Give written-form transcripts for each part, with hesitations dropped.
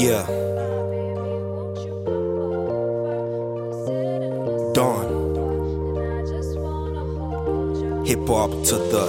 Yeah. Dawn. Hip hop to the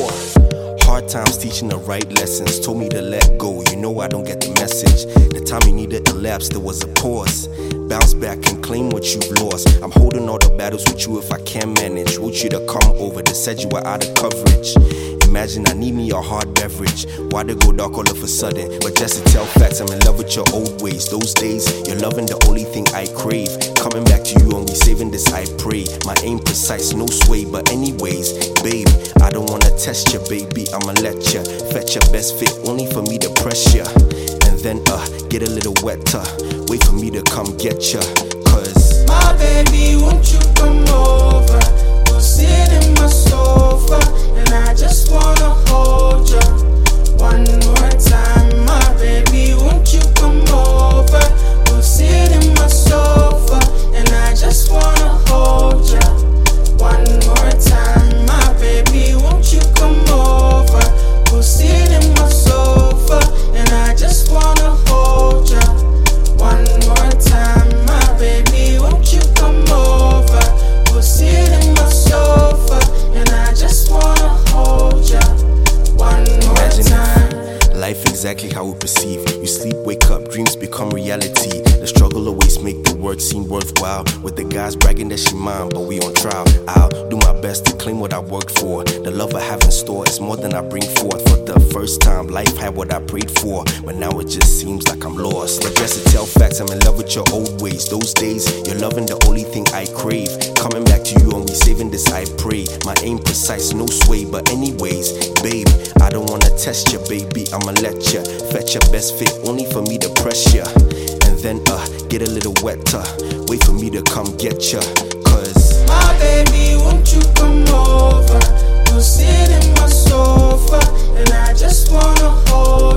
core. Hard times teaching the right lessons. Told me to let go, you know I don't get the message. The time you needed elapsed, there was a pause. Bounce back and claim what you've lost. I'm holding all the battles with you if I can manage. Wrote you to come over, they said you were out of coverage. Imagine I need me a hard beverage. Why they go dark all of a sudden? But just to tell facts, I'm in love with your old ways. Those days, your loving the only thing I crave. Coming back to you and we saving this, I pray. My aim precise, no sway, but anyways, babe, I don't wanna test you, baby. I'ma let you fetch your best fit, only for me to press you. And then get a little wetter. Wait for me to come get you. Cause my baby, won't you come over? We'll sit in my sofa, and I just wanna hold you one more time. My baby, won't you come over? We'll sit in my sofa, and I just wanna hold you one more time. My baby, won't you come over? We'll sit in my sofa, and I just wanna hold you one more time. My baby, won't you come over? We'll sit in my sofa, and I just wanna hold you one more time. Life exactly how we perceive. You sleep, wake up, dreams become reality. The struggle always make the work seem worthwhile. With the guys bragging that she mine, but we on trial. I'll do my best to claim what I worked for. The love I have in store is more than I bring forth. For the first time, life had what I prayed for, but now it just seems like I'm lost. But just to tell facts, I'm in love with your old ways. Those days, your loving the only thing I crave. Coming back to you and we saving this, I pray. My aim precise, no sway, but anyways, babe, I don't wanna test you, baby. I'ma let you fetch your best fit, only for me to press you. And then get a little wetter. Wait for me to come get you. Cause my baby, won't you come over? We'll sit in my sofa, and I just wanna hold